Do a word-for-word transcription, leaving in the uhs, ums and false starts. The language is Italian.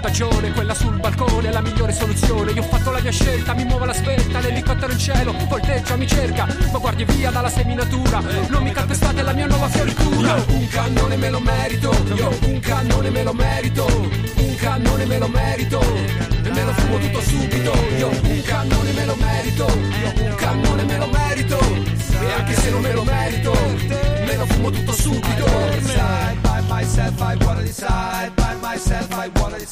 stagione, quella sul balcone è la migliore soluzione. Io ho fatto la mia scelta, mi muovo alla svelta, l'elicottero in cielo volteggia, mi cerca, ma guardi via dalla seminatura, non mi calpestate la mia nuova fioritura. Io un cannone me lo merito, io un cannone me lo merito, un cannone me lo merito, e me lo fumo tutto subito.